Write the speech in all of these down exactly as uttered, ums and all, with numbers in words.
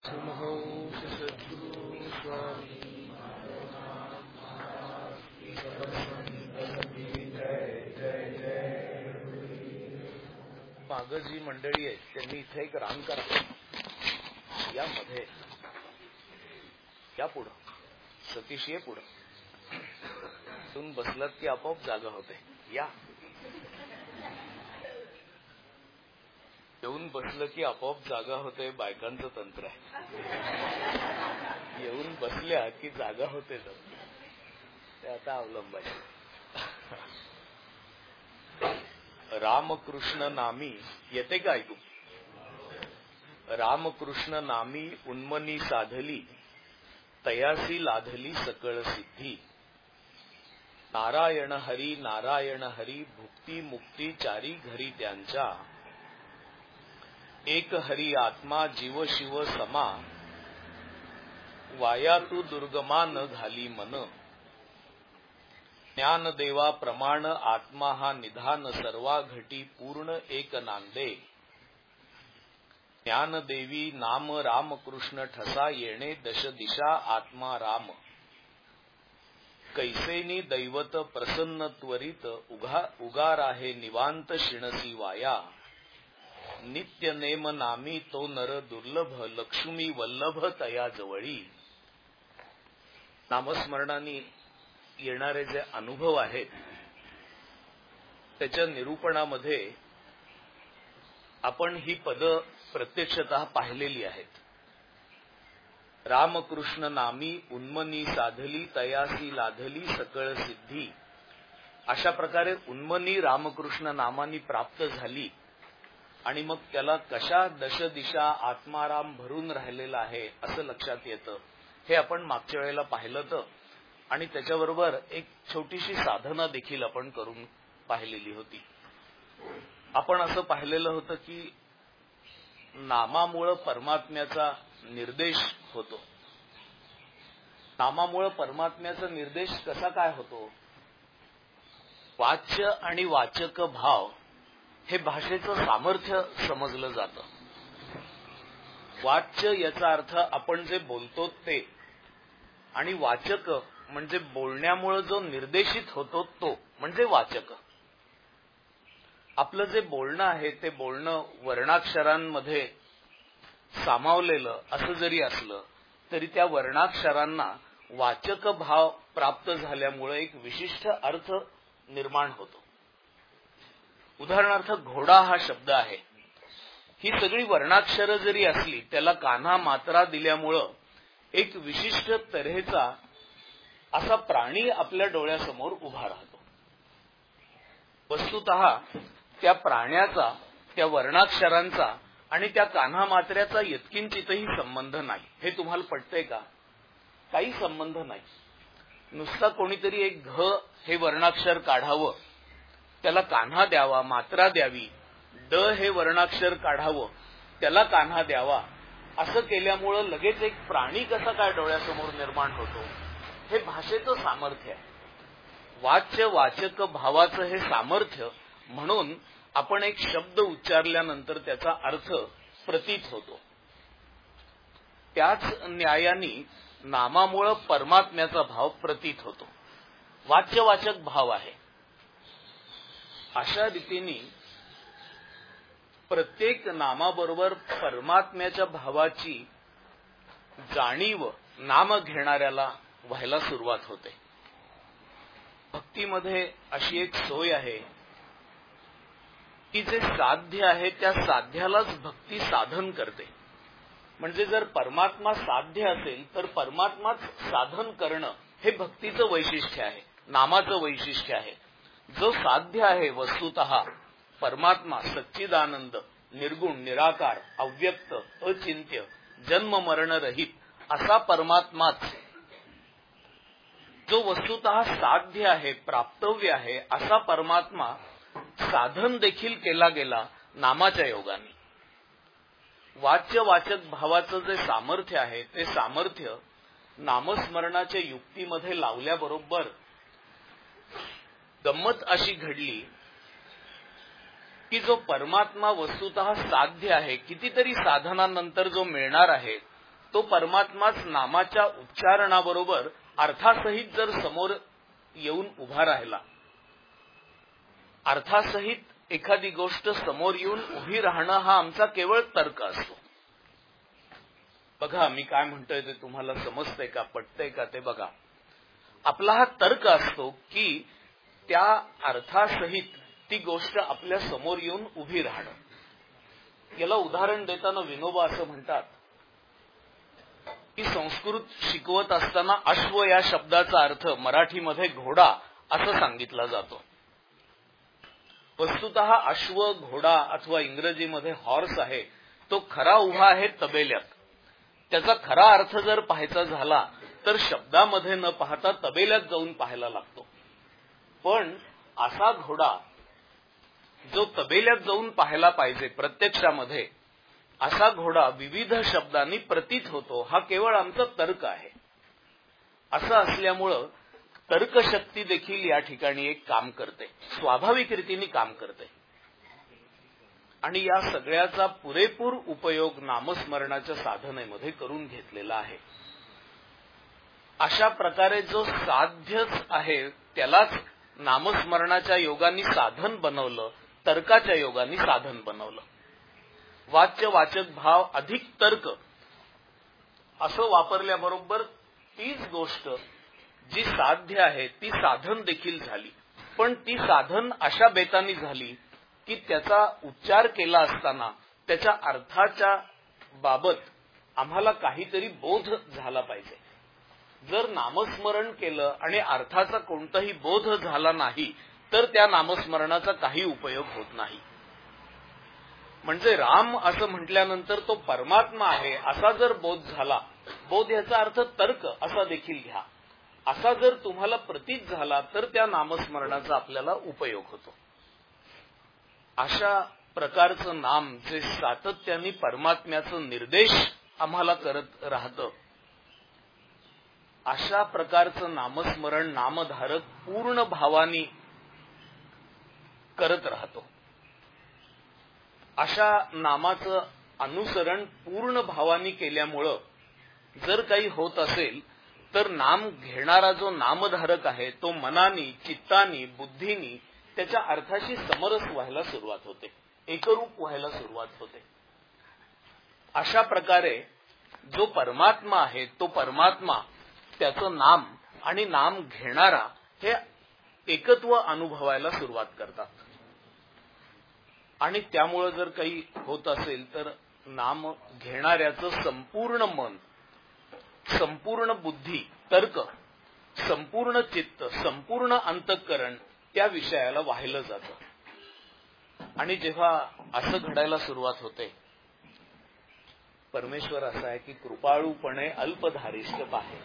माग जी मंडळी आहेत त्यांनी इथे एक रांग करा, यामध्ये या पुढं सतीश ये पुढं तुम्ही बसलात की आपोआप जागा होते. या येऊन बसलं की आपोआप जागा होते. बायकांचं तंत्र आहे. येऊन बसल्या की जागा होते. ते आता अवलंबायचं. रामकृष्ण नामी येते का ऐकू? रामकृष्ण नामी उन्मनी साधली, तयासी लाधली सकळ सिद्धी. नारायण हरी नारायण हरी भुक्ती मुक्ती चारी घरी त्यांच्या. एक हरी आत्मा जीव शिव समा, वाया तू दुर्गमा न घाली मन. ज्ञानदेवा प्रमाण आत्मा हा निधान सर्वा घटी पूर्ण एक नांदे. ज्ञानदेवी नाम रामकृष्ण ठसा येणे दश दिशा आत्मा राम. कैसेनी दैवत प्रसन्न त्वरित उगा उगार आहे निवांत शिणसी वाया. नित्य नेम नामी तो नर दुर्लभ लक्ष्मी वल्लभ तया जवळी. नामस्मरणाने येणारे जे अनुभव आहेत त्याच्या निरूपणामध्ये आपण ही पद प्रत्यक्षतः पाहिलेली आहेत. रामकृष्ण नामी उन्मनी साधली, तयासी लाधली सकळ सिद्धी. अशा प्रकारे उन्मनी रामकृष्ण नामानी प्राप्त झाली आणि मग त्याला कशा दशदिशा आत्माराम भरून राहिलेला आहे असं लक्षात येतं. हे आपण मागच्या वेळेला पाहिलं तर, आणि त्याच्याबरोबर एक छोटीशी साधना देखील आपण करून पाहिलेली होती. आपण असं पाहिलेलं होतं की नामामुळं परमात्म्याचा निर्देश होतो. नामामुळं परमात्म्याचा निर्देश कसा काय होतो? वाच्य आणि वाचक भाव हे भाषेचं सामर्थ्य समजलं जातं. वाच्य याचा अर्थ आपण जे बोलतो ते, आणि वाचक म्हणजे बोलण्यामुळे जो निर्देशित होतो तो म्हणजे वाचक. आपलं जे बोलणं आहे ते बोलणं वर्णाक्षरांमध्ये सामावलेलं असं जरी असलं तरी त्या वर्णाक्षरांना वाचक भाव प्राप्त झाल्यामुळे एक विशिष्ट अर्थ निर्माण होतो. उदाहरणार्थ घोडा हा शब्द आहे. ही सगळी वर्णाक्षरं जरी असली त्याला कान्हा मात्रा दिल्यामुळं एक विशिष्ट तऱ्हेचा असा प्राणी आपल्या डोळ्यासमोर उभा राहतो. वस्तुतः त्या प्राण्याचा, त्या वर्णाक्षरांचा आणि त्या कान्हा मात्र्याचा यत्किंचितही संबंध नाही. हे तुम्हाला पटतंय का? काही संबंध नाही. नुसता कोणीतरी एक घ हे वर्णाक्षर काढावं, त्याला कान्हा द्यावा, मात्रा द्यावी, ड हे वर्णाक्षर काढावं, त्याला कान्हा द्यावा, असं केल्यामुळं लगेच एक प्राणी कसा काय डोळ्यासमोर निर्माण होतो? हे भाषेचं सामर्थ्य आहे. वाच्य वाचक भावाचं हे सामर्थ्य म्हणून आपण एक शब्द उच्चारल्यानंतर त्याचा अर्थ प्रतीत होतो. त्याच न्यायाने नामामुळं परमात्म्याचा भाव प्रतीत होतो. वाच्यवाचक भाव आहे. अशा रीतीने प्रत्येक नामाबरोबर परमात्म्याच्या भावाची जाणीव नाम घेणाऱ्याला व्हायला सुरुवात होते. भक्तीमध्ये अशी एक सोय आहे की जे साध्य आहे त्या साध्यालाच भक्ती साधन करते. म्हणजे जर परमात्मा साध्य असेल तर परमात्माच साधन करणं हे भक्तीचं वैशिष्ट्य आहे, नामाचं वैशिष्ट्य आहे. जो साध्य आहे वस्तुतः परमात्मा सच्चिदानंद, निर्गुण, निराकार, अव्यक्त, अचिंत्य, जन्म मरण रहित असा परमात्माच जो वस्तुतः साध्य आहे, प्राप्तव्य आहे, असा परमात्मा साधन देखील केला गेला नामाच्या योगाने. वाच्य वाचक भावाचं जे सामर्थ्य आहे ते सामर्थ्य नामस्मरणाच्या युक्तीमध्ये लावल्याबरोबर गंमत अशी घडली की जो परमात्मा वस्तुतः साध्य आहे, कितीतरी साधनानंतर जो मिळणार आहे तो परमात्माच नामाच्या उच्चारणाबरोबर अर्थासहित जर समोर येऊन उभा राहिला, अर्थासहित एखादी गोष्ट समोर येऊन उभी राहणं हा आमचा केवळ तर्क असतो. बघा मी काय म्हणतोय ते तुम्हाला समजतंय का, पटतंय का ते बघा. आपला हा तर्क असतो की त्या अर्थासहित ती गोष्ट आपल्या समोर येऊन उभी राहणं. याला उदाहरण देताना विनोबा असं म्हणतात की संस्कृत शिकवत असताना अश्व या शब्दाचा अर्थ मराठीमध्ये घोडा असं सांगितला जातो. वस्तुतः अश्व, घोडा अथवा इंग्रजीमध्ये हॉर्स आहे तो खरा उभा आहे तबेल्यात. त्याचा खरा अर्थ जर पाहायचा झाला तर शब्दामध्ये न पाहता तबेल्यात जाऊन पाहायला लागतो. पण असा घोडा जो तबेल्यात जाऊन पाहायला पाहिजे प्रत्यक्षामध्ये, असा घोडा विविध शब्दांनी प्रतीत होतो. हा केवळ आमचा तर्क आहे. असं असल्यामुळं तर्कशक्ती देखील या ठिकाणी एक काम करते, स्वाभाविक रीतीने काम करते. आणि या सगळ्याचा पुरेपूर उपयोग नामस्मरणाच्या साधनेमध्ये करून घेतलेला आहे. अशा प्रकारे जो साध्यच आहे त्यालाच नामस्मरणाच्या योगाने साधन बनवलं, तर्काच्या योगाने साधन बनवलं. वाच्य वाचक भाव अधिक तर्क असं वापरल्याबरोबर तीच गोष्ट जी साध्य आहे ती साधन देखील झाली. पण ती साधन अशा बेतानी झाली की त्याचा उच्चार केला असताना त्याच्या अर्थाच्या बाबत आम्हाला काहीतरी बोध झाला पाहिजे. जर नामस्मरण केलं आणि अर्थाचा कोणताही बोध झाला नाही तर त्या नामस्मरणाचा काही उपयोग होत नाही. म्हणजे राम असं म्हटल्यानंतर तो परमात्मा आहे असा जर बोध झाला, बोध याचा अर्थ तर्क असा देखील घ्या, असा जर तुम्हाला प्रतीत झाला तर त्या नामस्मरणाचा आपल्याला उपयोग होतो. अशा प्रकारचं नाम जे सातत्याने परमात्म्याचं निर्देश आम्हाला करत राहतं, अशा प्रकारचं नामस्मरण नामधारक पूर्ण भावाने करत राहतो. अशा नामाचं अनुसरण पूर्ण भावाने केल्यामुळं जर काही होत असेल तर नाम घेणारा जो नामधारक आहे तो मनानी, चित्तानी, बुद्धीनी त्याच्या अर्थाशी समरस व्हायला सुरुवात होते, एकरूप व्हायला सुरुवात होते. अशा प्रकारे जो परमात्मा आहे तो परमात्मा, त्याचं नाम आणि नाम घेणारा हे एकत्व अनुभवायला सुरुवात करतात. आणि त्यामुळे जर काही होत असेल तर नाम घेणाऱ्याचं संपूर्ण मन, संपूर्ण बुद्धी, तर्क, संपूर्ण चित्त, संपूर्ण अंतःकरण त्या विषयाला वाहिलं जातं. आणि जेव्हा असं घडायला सुरुवात होते, परमेश्वर असा आहे की कृपाळूपणे अल्पधारिष्ठ पाहे.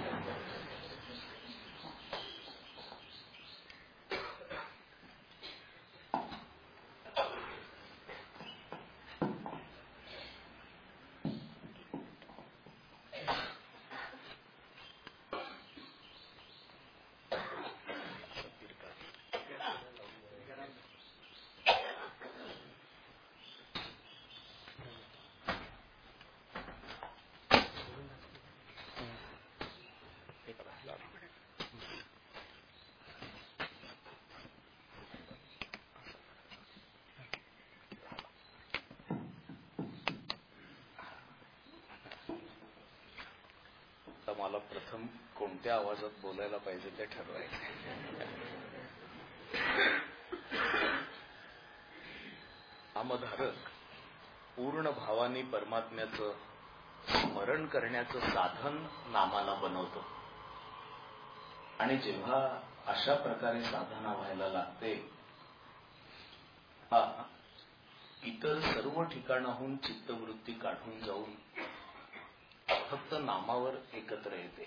मला प्रथम कोणत्या आवाजात बोलायला पाहिजे ते ठरवायचं. नामधारक पूर्ण भावाने परमात्म्याचं स्मरण करण्याचं साधन नामाला बनवतो. आणि जेव्हा अशा प्रकारे साधना व्हायला लागते, हा इतर सर्व ठिकाणाहून चित्तवृत्ती काढून जाऊन फक्त नामावर एकत्र येते.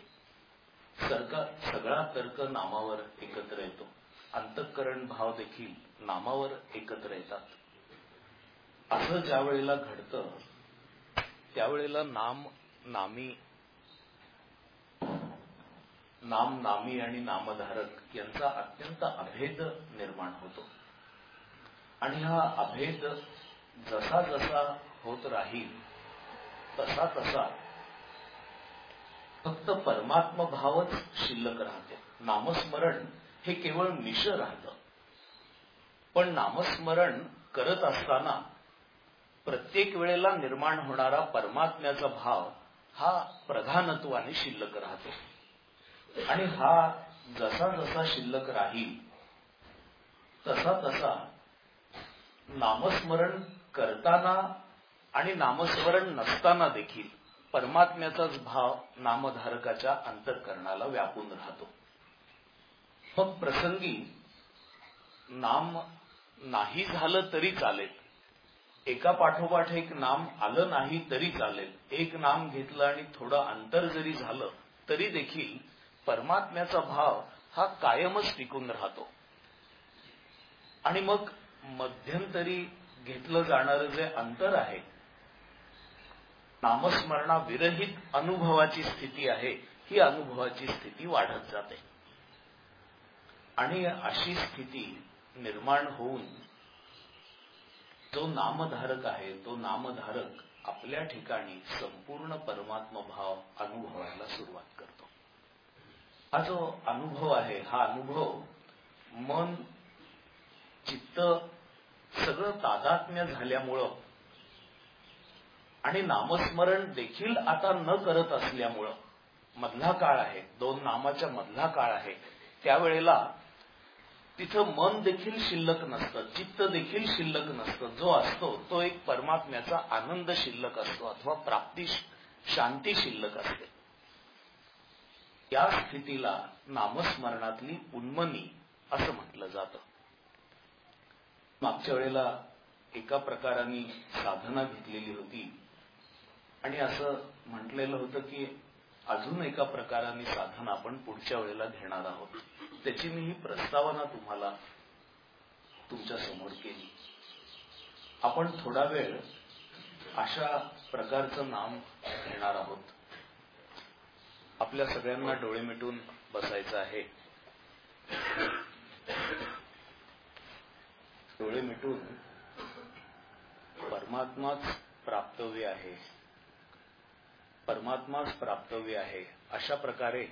सगळा तर्क नामावर एकत्र येतो. अंतःकरण भाव देखील नामावर एकत्र येतात. असं ज्या वेळेला घडतं त्यावेळेला नाम नामी नाम नामी आणि नामधारक यांचा अत्यंत अभेद निर्माण होतो. आणि हा अभेद जसा जसा होत राहील तसा तसा फक्त परमात्म भावच शिल्लक राहते. नामस्मरण हे केवळ मिश्र राहतं. पण नामस्मरण करत असताना प्रत्येक वेळेला निर्माण होणारा परमात्म्याचा भाव हा प्रधानत्वाने शिल्लक राहतो. आणि हा जसा जसा शिल्लक राहील तसा तसा नामस्मरण करताना आणि नामस्मरण नसताना देखील परमात्म्याचाच भाव नामधारकाच्या अंतःकरणाला व्यापून राहतो. मग प्रसंगी नाम नाही झालं तरी चालेल, एका पाठोपाठ एक नाम आलं नाही तरी चालेल, एक नाम घेतलं आणि थोडं अंतर जरी झालं तरी देखील परमात्म्याचा भाव हा कायमच टिकून राहतो. आणि मग मध्यंतरी घेतलं जाणारं जे अंतर आहे, नामस्मरणाविरहित अनुभवाची स्थिती आहे, ही अनुभवाची स्थिती वाढत जाते. आणि अशी स्थिती निर्माण होऊन जो नामधारक आहे तो नामधारक आपल्या ठिकाणी संपूर्ण परमात्म भाव अनुभवायला सुरुवात करतो. हा जो अनुभव आहे, हा अनुभव मन चित्त सगळं तादात्म्य झाल्यामुळं आणि नामस्मरण देखील आता न करत असल्यामुळं, मधला काळ आहे, दोन नामाच्या मधला काळ आहे, त्यावेळेला तिथं मन देखील शिल्लक नसतं, चित्त देखील शिल्लक नसतं. जो असतो तो एक परमात्म्याचा आनंद शिल्लक असतो अथवा प्राप्ती शांती शिल्लक असते. या स्थितीला नामस्मरणातली उन्मनी असं म्हटलं जातं. मागच्या वेळेला एका प्रकाराने साधना घेतलेली होती आणि असं म्हटलेलं होतं की अजून एका प्रकाराने साधना आपण पुढच्या वेळेला घेणार आहोत. त्याची मी ही प्रस्तावना तुम्हाला तुमच्या समोर केली. आपण थोडा वेळ अशा प्रकारचं नाम घेणार आहोत. आपल्या सगळ्यांना डोळे मिटून बसायचं आहे. डोळे मिटून परमात्माच प्राप्तव्य आहे, परमात्माच प्राप्तव्य आहे अशा प्रकारे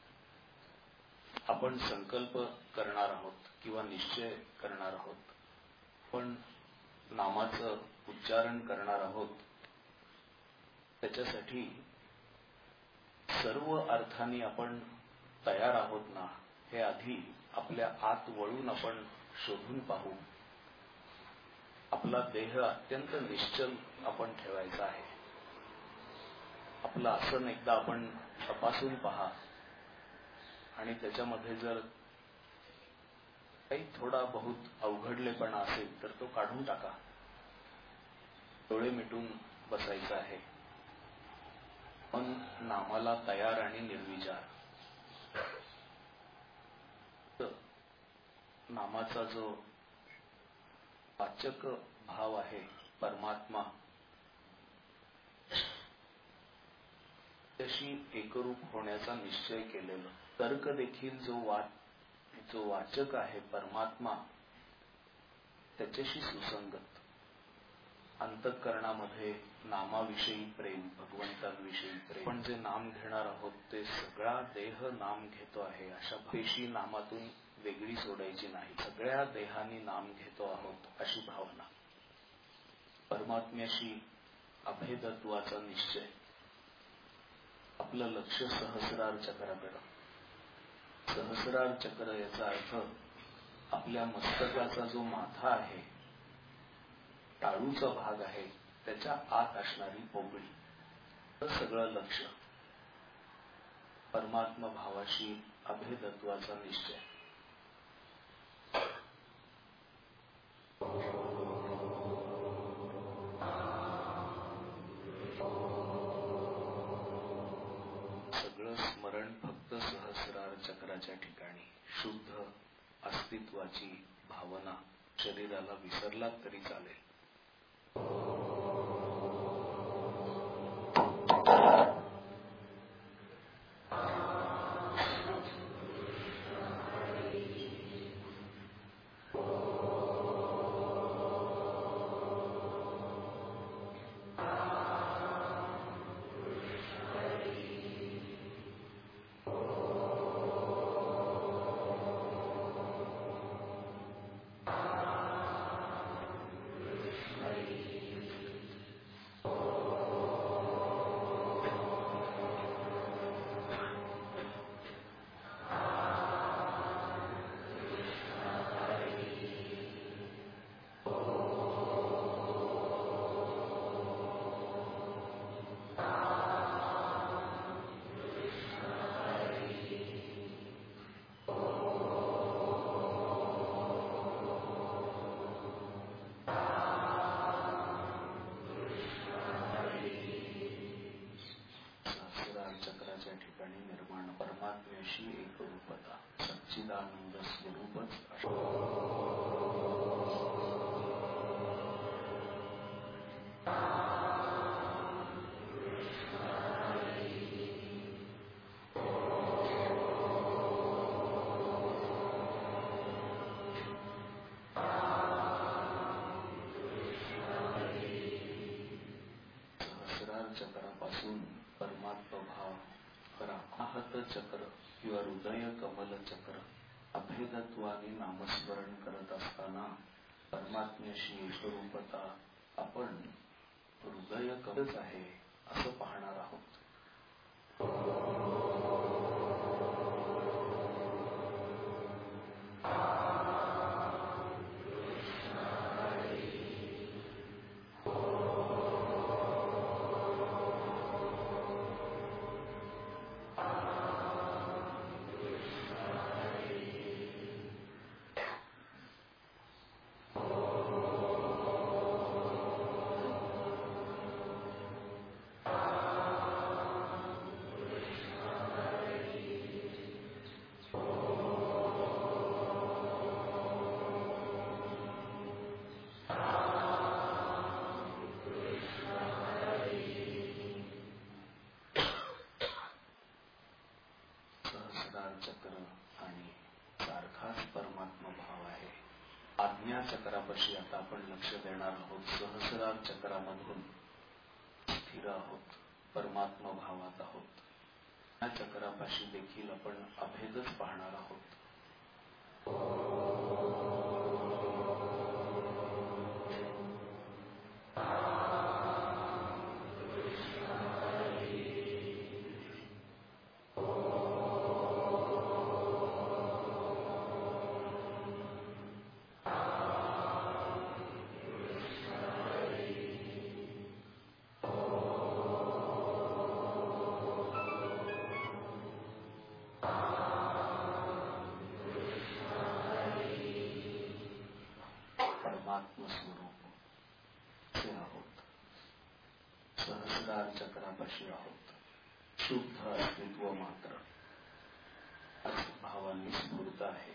आपण संकल्प करणार आहोत किंवा निश्चय करणार आहोत. पण नामाचं उच्चारण करणार आहोत. त्याच्यासाठी सर्व अर्थाने आपण तयार आहोत ना, हे आधी आपल्या आत वळून आपण शोधून पाहू. आपला देह अत्यंत निश्चल आपण ठेवायचा आहे. आपलं आसन एकदा आपण तपासून पहा आणि त्याच्यामध्ये जर काही थोडा बहुत अवघडलेपणा असेल तर तो काढून टाका. डोळे मिटून बसायचं आहे. पण नामाला तयार आणि निर्विचार. नामाचा जो वाचक भाव आहे परमात्मा, त्याशी एकरूप होण्याचा निश्चय केलेला. तर्क देखील जो वा जो वाचक आहे परमात्मा त्याच्याशी सुसंगत. अंतःकरणामध्ये नामाविषयी प्रेम, भगवंतांविषयी प्रेम. पण जे नाम घेणार आहोत ते सगळा देह नाम घेतो आहे अशा पेशी नामातून वेगळी सोडायची नाही. सगळ्या देहानी नाम घेतो आहोत अशी भावना. परमात्म्याशी अभेदत्वाचा निश्चय. आपलं लक्ष सहस्रार चक्राकडे. सहस्रार चक्र याचा अर्थ आपल्या मस्तकाचा जो माथा आहे, टाळूचा भाग आहे, त्याच्या आत असणारी पोकळी, तर सगळं लक्ष परमात्मा भावाशी अभेदत्वाचा निश्चय. सगळं स्मरण फक्त सहस्रार चक्राच्या ठिकाणी. शुद्ध अस्तित्वाची भावना. शरीराला विसरलात तरी चालेल. ठिकाणी निर्माण परमात्म्याशी एकरूपता सच्चिदानंद स्वरूपच चक्रापासून परमात्मा भाव खरा आहत चक्र किंवा हृदय कमल चक्र अभेदत्वाने नामस्मरण करत असताना परमात्म्याशी एकरूपता आपण हृदय कमलच आहे असं पाहणार आहोत. चक्र आणि सारखाच परमात्मा भाव आहे. आज्ञा चक्रापाशी आता आपण लक्ष देणार आहोत. सहस्रार चक्रामधून स्थिर आहोत, परमात्मा भावात आहोत. या चक्रापाशी देखील आपण अभेदच पाहणार आहोत. सहस्रार चक्रापाशी आहोत. शुद्ध अस्तित्व मात्र भावांनी स्फूर्त आहे.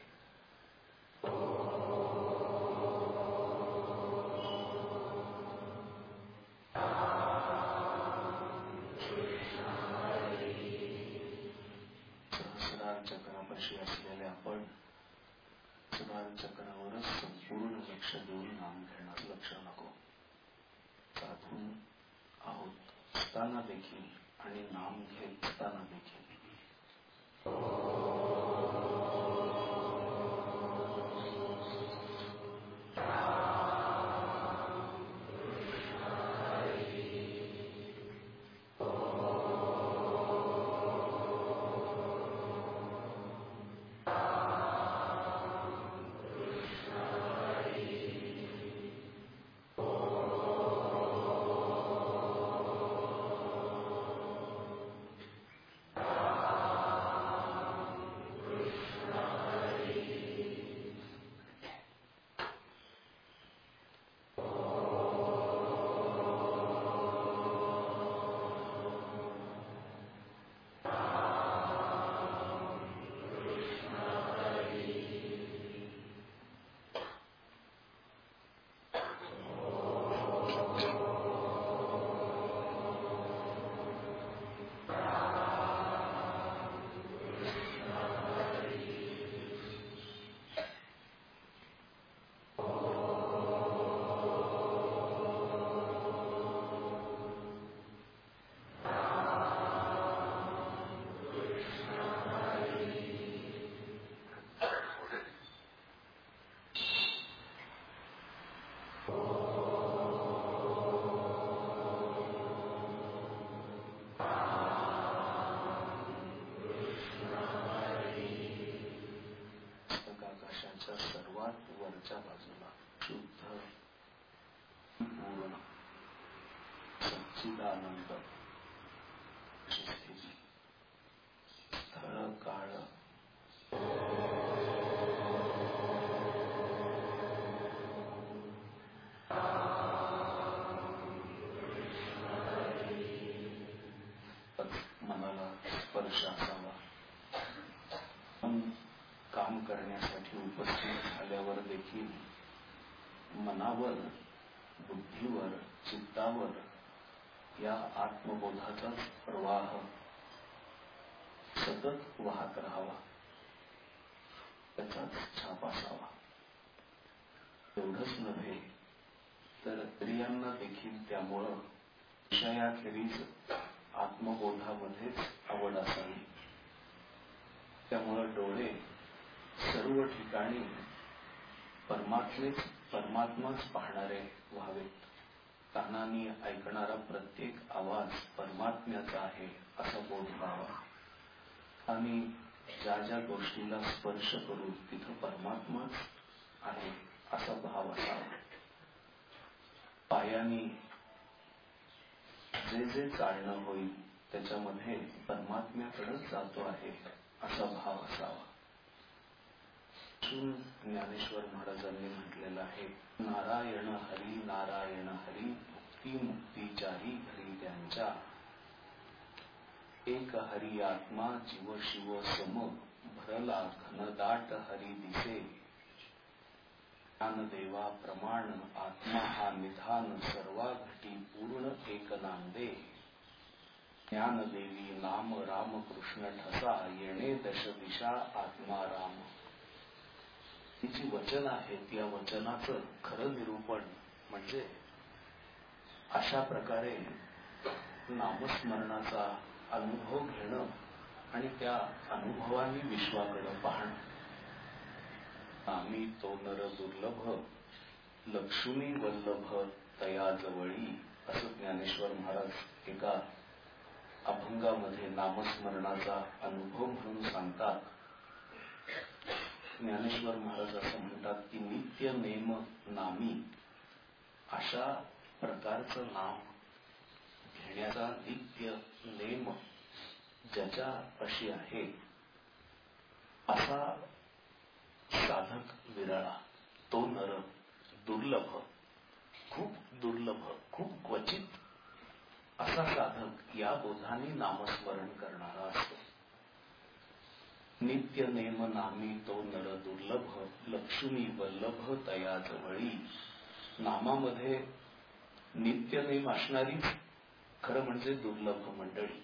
सहस्रार चक्रापाशी असलेले आपण सहस्रार चक्रावरच संपूर्ण लक्ष देऊन नाम घेणार. लक्ष नको. साधून आहोत असताना देखील आणि नाम घेत असताना देखील सर्वात वरच्या बाजूला शुद्ध पूर्ण सच्चिदानंद स्थिती स्थळ काळ मनाला स्पर्श असावा. मन काम करण्यासाठी उपस्थित झाल्यावर देखील मनावर, बुद्धीवर, चित्तावर या आत्मबोधाचाच प्रवाह सतत वाहत राहावा, त्याचाच छाप असावा. एवढंच नव्हे तर स्त्रियांना देखील त्यामुळं विषयाखेरीज आत्मबोधामध्येच आवड असावी. त्यामुळं डोळे सर्व ठिकाणी परमात्मेच परमात्माच पाहणारे व्हावेत. कानांनी ऐकणारा प्रत्येक आवाज परमात्म्याचा आहे असा बोध व्हावा आणि ज्या ज्या गोष्टीला स्पर्श करू तिथं परमात्माच आहे असा भाव असावा. पायानी जे जे चालणं होईल त्याच्यामध्ये परमात्म्याकडेच जातो आहे असा भाव असावा. ज्ञानेश्वर महाराजांनी म्हटलेलं आहे, नारायण हरी नारायण हरी मुक्ती मुक्ती चारी हरी त्यांच्या. एक हरी आत्मा जीव शिव सम भरला घनदाट हरी दिसे. ज्ञानदेवा प्रमाण आत्मा हा निधान सर्वा घटी पूर्ण एक नांदे. ज्ञानदेवी नाम राम कृष्ण ठसा येणे दश दिशा आत्मा राम. ही जी वचन आहेत या वचनाचं खरं निरूपण म्हणजे अशा प्रकारे नामस्मरणाचा अनुभव घेणं आणि त्या अनुभवानी विश्वाकडे पाहणं. आम्ही तो नर दुर्लभ लक्ष्मी वल्लभ तया जवळी असं ज्ञानेश्वर महाराज एका अभंगामध्ये नामस्मरणाचा अनुभव म्हणून सांगतात. ज्ञानेश्वर महाराज असं म्हणतात की नित्य नेम नामी अशा प्रकारचं नाम घेण्याचा नित्य नेम ज्याच्या अशी आहे असा साधक विरळा. तो नर दुर्लभ, खूप दुर्लभ, खूप क्वचित असा साधक या बोधाने नामस्मरण करणारा असतो. नित्य नेम नामी तो नर दुर्लभ लक्ष्मी वल्लभ तया जवळी. नामामध्ये नित्य नेम असणारीच खरं म्हणजे दुर्लभ मंडळी.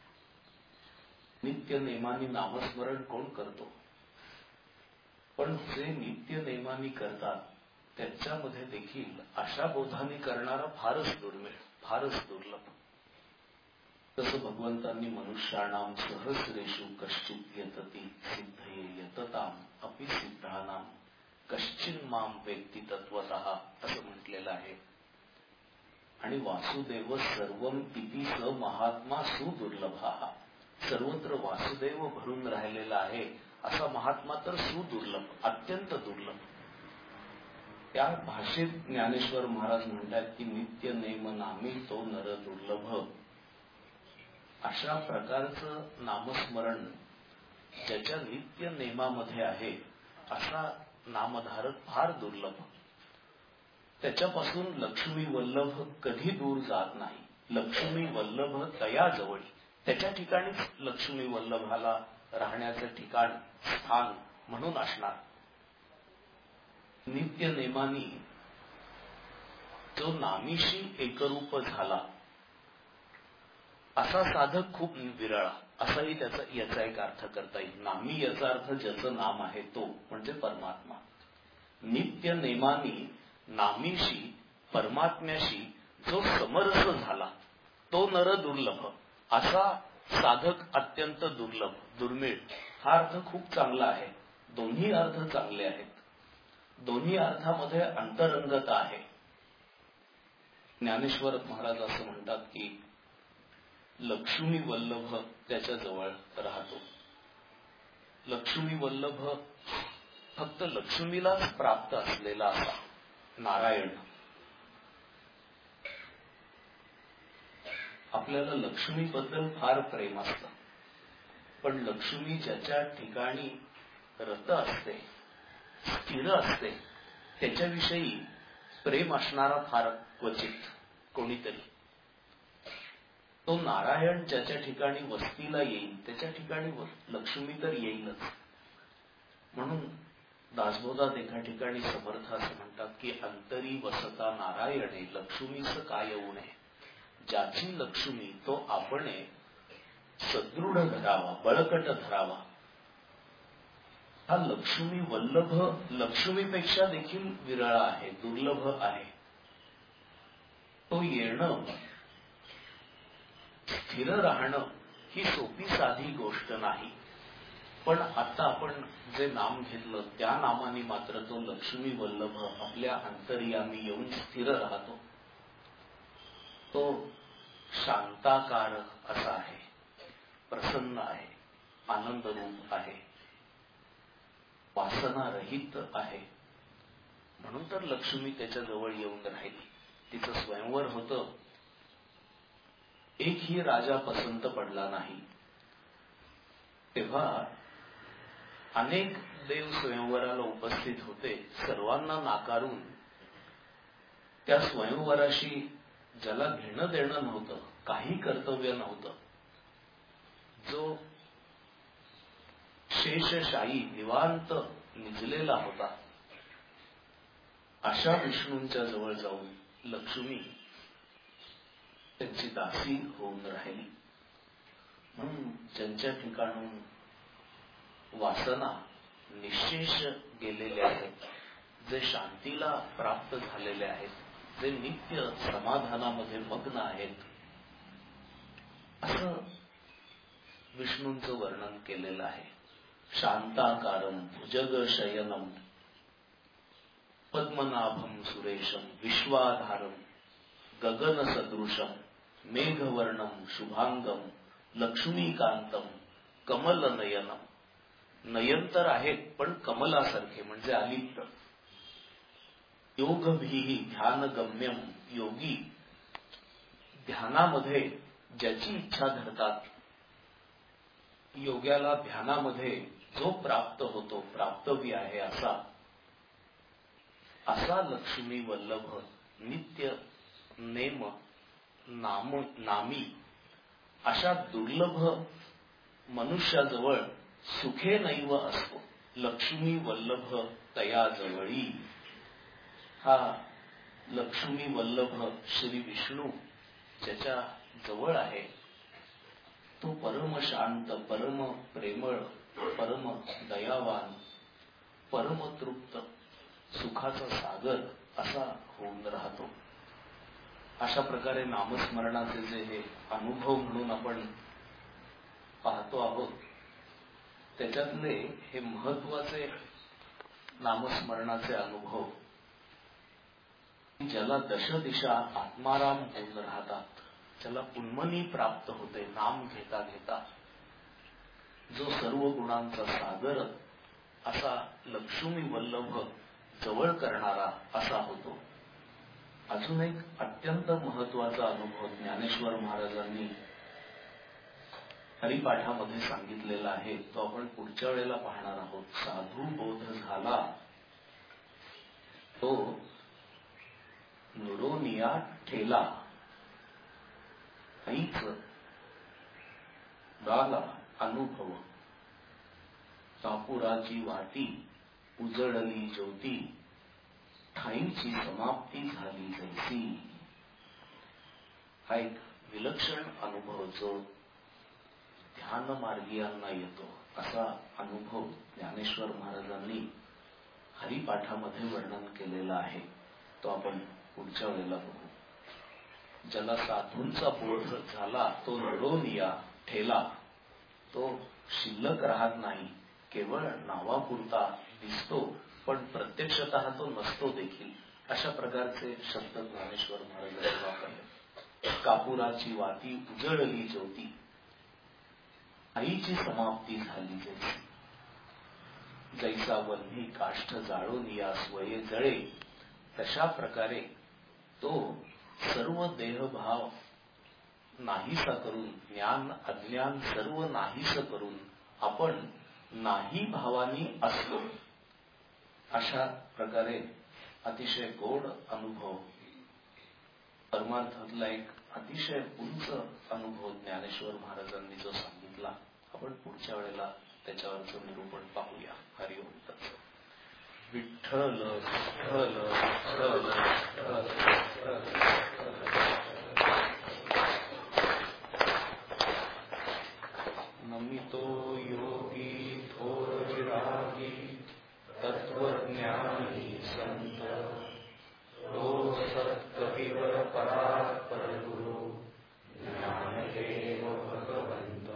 नित्य नेमानी नामस्मरण कोण करतो, पण जे नित्य नेमानी करतात त्यांच्यामध्ये देखील अशा बोधाने करणारा फारच दुर्मिळ, फारच दुर्लभ. तसं भगवंतांनी मनुष्याणाम सहस्रेषु कश्चित यतती सिद्धये यतताम अपि सिद्धानाम कश्चिन माम व्यक्ती तत्वतः असं म्हटलेलं आहे. आणि वासुदेव सर्वम इति स महात्मा सुदुर्लभा. सर्वत्र वासुदेव भरून राहिलेला आहे असा महात्मा तर सुदुर्लभ, अत्यंत दुर्लभ. त्या भाषेत ज्ञानेश्वर महाराज म्हणतात की नित्य नेम नामी तो नर दुर्लभ. अशा प्रकारचं नामस्मरण ज्याच्या नित्य नेमामध्ये आहे असा नामधारक फार दुर्लभ. त्याच्यापासून लक्ष्मी वल्लभ कधी दूर जात नाही. लक्ष्मी वल्लभ तया जवळी, त्याच्या ठिकाणीच लक्ष्मी वल्लभाला राहण्याचं ठिकाण, स्थान म्हणून असणार. नित्य नेमानी जो नामीशी एकरूप झाला असा साधक खूप विरळा, असाही त्याचा याचा एक अर्थ करता येईल. नामी याचा अर्थ ज्याचं नाम आहे तो म्हणजे परमात्मा. नित्य नेमानी नामीशी परमात्म्याशी जो समरस झाला तो नर दुर्लभ. असा साधक अत्यंत दुर्लभ, दुर्मिळ. हा अर्थ खूप चांगला आहे. दोन्ही अर्थ चांगले आहेत. दोन्ही अर्थामध्ये अंतरंगता आहे. ज्ञानेश्वर महाराज असं म्हणतात की लक्ष्मी वल्लभ त्याच्या जवळ राहतो. लक्ष्मी वल्लभ फक्त लक्ष्मीलाच प्राप्त असलेला असा नारायण. आपल्याला लक्ष्मीबद्दल फार प्रेम असतं, पण लक्ष्मी ज्याच्या ठिकाणी रत असते, स्थिर असते, त्याच्याविषयी प्रेम असणारा फार क्वचित कोणीतरी. तो नारायण ज्याच्या ठिकाणी वस्तीला येईल त्याच्या ठिकाणी लक्ष्मी तर येईलच. म्हणून दासबोधात एका ठिकाणी समर्थ असं म्हणतात की अंतरी वसता नारायणे लक्ष्मीच काय येऊ नये. ज्याची लक्ष्मी तो आपण सदृढ धरावा, बळकट धरावा. हा लक्ष्मी वल्लभ लक्ष्मीपेक्षा देखील विरळ आहे, दुर्लभ आहे. तो येणं, स्थिर राहणं ही सोपी साधी गोष्ट नाही. पण आता आपण जे नाम घेतलं त्या नामाने मात्र तो लक्ष्मी वल्लभ आपल्या अंतर्यामी येऊन स्थिर राहतो. तो शांताकार असा आहे, प्रसन्न आहे, आनंदरूप आहे, वासनारहित आहे. म्हणून तर लक्ष्मी त्याच्या जवळ येऊन राहिली. तिचं स्वयंवर होतं. एकही राजा पसंत पडला नाही. तेव्हा अनेक देव स्वयंवराला उपस्थित होते. सर्वांना नाकारून त्या स्वयंवराशी ज्याला घेणं देणं नव्हतं, काही कर्तव्य नव्हतं, जो शेषशाही निवांत निजलेला होता, अशा विष्णूंच्या जवळ जाऊन लक्ष्मी त्यांची दासी होऊन राहिली. म्हणून ज्यांच्या ठिकाणून वासना निशेष गेलेले आहेत, जे शांतीला प्राप्त झालेले आहेत, जे नित्य समाधानामध्ये मग्न आहेत, असं विष्णूंचं वर्णन केलेलं आहे. शांताकारं भुजग शयनम पद्मनाभम सुरेशम विश्वाधारम गगन सदृशम मेघवर्णम शुभांगम लक्ष्मीकांतम कमल नयनम. नयन तर आहेत पण कमलासारखे म्हणजे अलिप्त. योगभीही ध्यानगम्यम योगी ध्यानामध्ये ज्याची इच्छा धरतात, योग्याला ध्यानामध्ये जो प्राप्त होतो, प्राप्तव्य आहे असा असा लक्ष्मी वल्लभ नित्य नेम नाम नामी अशा दुर्लभ मनुष्याजवळ सुखे नैव असतो. लक्ष्मी वल्लभ तया जवळी. हा लक्ष्मी वल्लभ श्री विष्णू ज्याच्या जवळ आहे तो परम शांत, परम प्रेमळ, परम दयावान, परम तृप्त, सुखाचा सागर असा होऊन राहतो. अशा प्रकारे नामस्मरणाचे जे हे अनुभव म्हणून आपण पाहतो आहोत, त्याच्यातले हे महत्वाचे नामस्मरणाचे अनुभव, ज्याला दशदिशा आत्माराम होऊन राहतात, ज्याला उन्मनी प्राप्त होते नाम घेता घेता, जो सर्व गुणांचा सागर असा लक्ष्मी वल्लभ जवळ करणारा असा होतो. अजून एक अत्यंत महत्वाचा अनुभव ज्ञानेश्वर महाराजांनी हरिपाठामध्ये सांगितलेला आहे, तो आपण पुढच्या वेळेला पाहणार आहोत. साधू बोध झाला तो नुडोनिया ठेला ऐच राला अनुभव. कापुराची वाटी उजळली ज्योती ठाईची समाप्ती झाली जैसी. हा एक विलक्षण अनुभव जो ध्यान मार्गीयांना येतो असा अनुभव ज्ञानेश्वर महाराजांनी हरिपाठामध्ये वर्णन केलेला आहे. तो आपण पुढच्या वेळेला बघू. ज्याला साधूंचा बोध झाला तो लढोनिया ठेला, तो शिल्लक राहत नाही, केवळ नावापुरता दिसतो पण प्रत्यक्षतः तो नसतो देखील. अशा प्रकारचे शब्द ज्ञानेश्वर महाराजांनी वापरले. कापुराची वाती उजळली ज्योती आईची समाप्ती झाली जैसी. जैसा वन्ही काष्ठ जाळून या स्वये जळे, तशा प्रकारे तो सर्व देहभाव नाहीसा करून, ज्ञान अज्ञान सर्व नाहीस करून आपण नाही भावानी असतो. अशा प्रकारे अतिशय गोड अनुभव, परमार्थातला एक अतिशय उंच अनुभव ज्ञानेश्वर महाराजांनी जो सांगितला, आपण पुढच्या वेळेला त्याच्यावरचं निरूपण पाहूया. हरिओम तत्सत. विठ्ठल विठ्ठल विठ्ठल नमितो योगी थोर विरागी तत्वज्ञानी संत तो सत्कविवर परात्पर गुरु ज्ञानदेव भगवंत.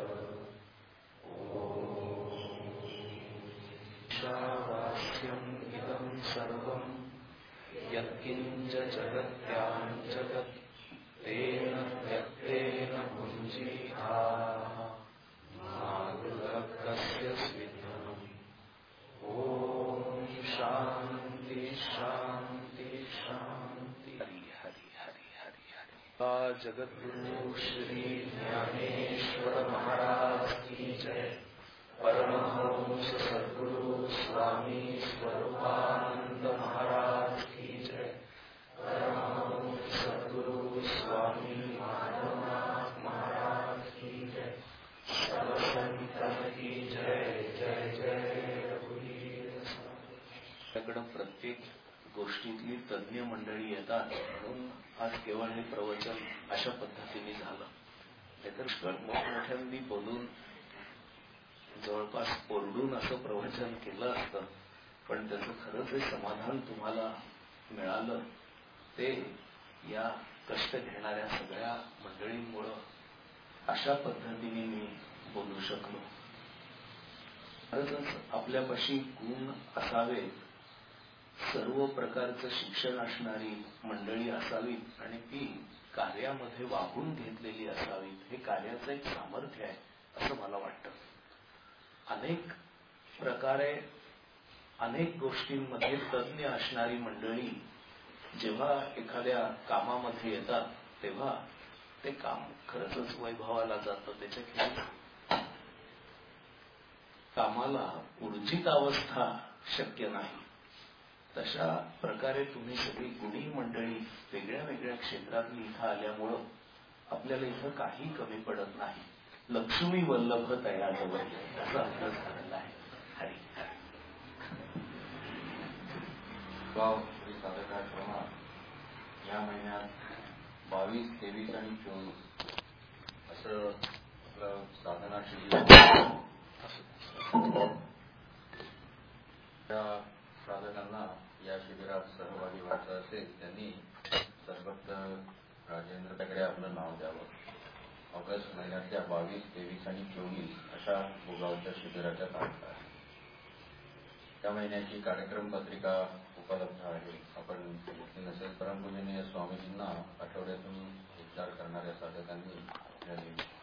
ईशावास्यम् इदं सर्वं यत्किंच जगत्यां जगत् तेन व्यक्तेन भुञ्जीताः मागुलकस्य स्विद्धम्. ओम शांति शांति शांति. हरि हरि हरि हरि हरि. जगद्गुरु श्री ज्ञानेश्वर महाराज की जय. परमहंस सद्गुरु स्वामी स्वरूपानंद महाराज की जय. परमहंस सद्गुरु स्वामी माधवनाथ महाराज की जय. सर्व संतन की जय जय जय रघुवीर. त्याकडे प्रत्येक गोष्टीतली तज्ञ मंडळी येतात म्हणून आज केवळ हे प्रवचन अशा पद्धतीने झालं. नाहीतर मोठमोठ्यांनी बोलून जवळपास ओरडून असं प्रवचन केलं असतं, पण त्याचं खरंच हे समाधान तुम्हाला मिळालं ते या कष्ट घेणाऱ्या सगळ्या मंडळींमुळं अशा पद्धतीने मी बोलू शकलो. खरंच आपल्यापाशी गुण असावे, सर्व प्रकारचं शिक्षण असणारी मंडळी असावीत आणि ती कार्यामध्ये वाहून घेतलेली असावीत. हे कार्याचं एक सामर्थ्य आहे असं मला वाटतं. अनेक प्रकारे अनेक गोष्टींमध्ये तज्ञ असणारी मंडळी जेव्हा एखाद्या कामामध्ये येतात तेव्हा ते काम खरंच वैभवाला जातं. त्याच्या कामाला ऊर्जित अवस्था शक्य नाही. तशा प्रकारे तुम्ही सगळी गुणी मंडळी वेगळ्या वेगळ्या क्षेत्रातली इथं आल्यामुळं आपल्याला इथं काही कमी पडत नाही. लक्ष्मी वल्लभ तयार हवं असं आपलं झालेलं आहे. हरी हरी. गाव श्री साधकाश्रमा या महिन्यात बावीस तेवीस आणि चोवीस असं आपलं साधना शिबिर. त्या साधकांना या शिबिरात सहभागी व्हायचं असेल त्यांनी सरभक्त राजेंद्र तगडे आपलं नाव द्यावं. ऑगस्ट महिन्यातल्या बावीस तेवीस आणि चोवीस अशा भोगावच्या शिबिराच्या तारखा आहेत. त्या महिन्याची कार्यक्रम पत्रिका उपलब्ध आहे. आपण घेतली नसेल परंतु स्वामीजींना आठवड्यातून उपचार करणाऱ्या साधकांनी